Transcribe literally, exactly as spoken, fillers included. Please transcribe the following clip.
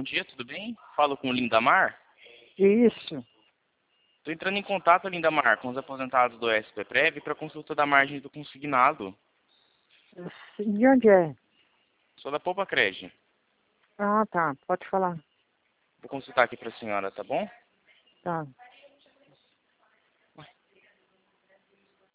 bom dia, tudo bem? Falo com o Lindamar. Isso. Estou entrando em contato, Lindamar, com os aposentados do S P Prev para consulta da margem do consignado. De onde é? Sou da Poupa Cred. Ah, tá. Pode falar. Vou consultar aqui para a senhora, tá bom? Tá.